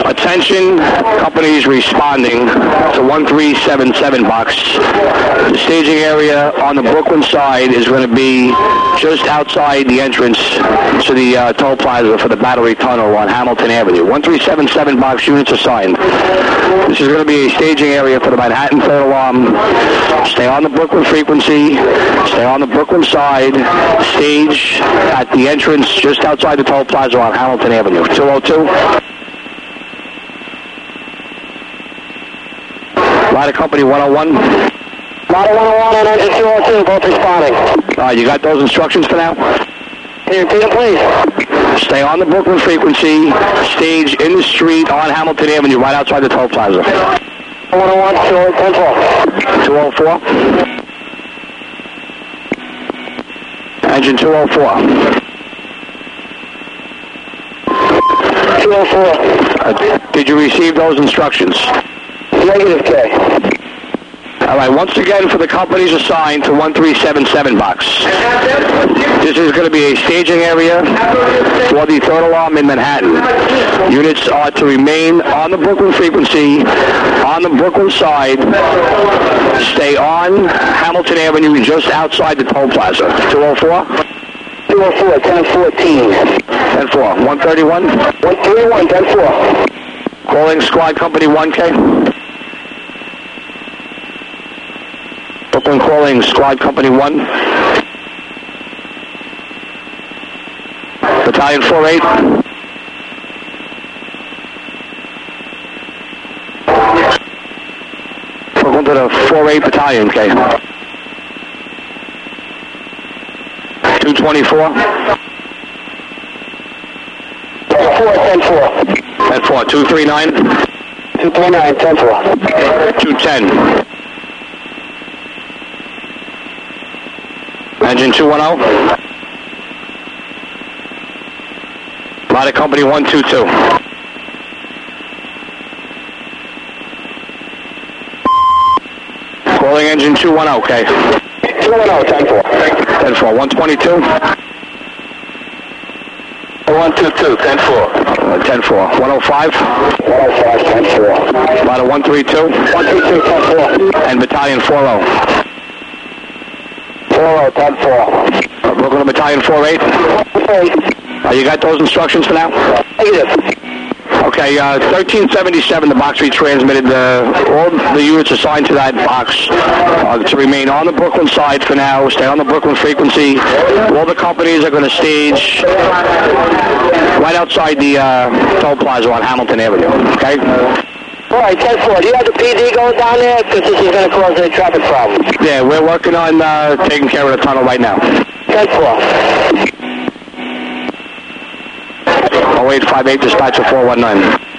Attention, companies responding to 1377 box. The staging area on the Brooklyn side is going to be just outside the entrance to the toll plaza for the Battery Tunnel on Hamilton Avenue. 1377 box units assigned. This is going to be a staging area for the Manhattan third alarm. Stay on the Brooklyn frequency. Stay on the Brooklyn side. Stage at the entrance just outside the toll plaza on Hamilton Avenue. 202. Ladder Company 101. Ladder 101 and engine 202, both responding. You got those instructions for now? Can you repeat them, please? Stay on the Brooklyn frequency. Stage in the street on Hamilton Avenue, right outside the toll plaza. 101, 204. Engine 204. 204. Did you receive those instructions? Negative, K. All right, once again for the companies assigned to 1377 box. This is going to be a staging area for the third alarm in Manhattan. Units are to remain on the Brooklyn frequency, on the Brooklyn side. Stay on Hamilton Avenue just outside the toll plaza. 204? 204, 1014. 10-4. 131? 131, 10-4. Calling Squad Company 1K. Brooklyn calling Squad Company 1. Battalion 48. Brooklyn to the 48 Battalion, K. 224. 10-4. 10-4. 239. 239, 10-4. 210. Engine 210. Ladder Company 122. Calling engine 210, okay. 210, 10-4. 10-4. 122. 122, 10-4. 10-4. 105. 105, 10-4. Ladder 132. 122, 10-4. And Battalion 40. 40, 10-4. Brooklyn Battalion 48. You got those instructions for now? Negative. Okay, 1377, the box retransmitted all the units assigned to that box to remain on the Brooklyn side for now. Stay on the Brooklyn frequency. All the companies are going to stage right outside the toll plaza on Hamilton Avenue, okay? All right, 10-4. Do you have the PD going down there? Because this is going to cause a traffic problem. Yeah, we're working on taking care of the tunnel right now. 10-4. 0858 dispatcher 419.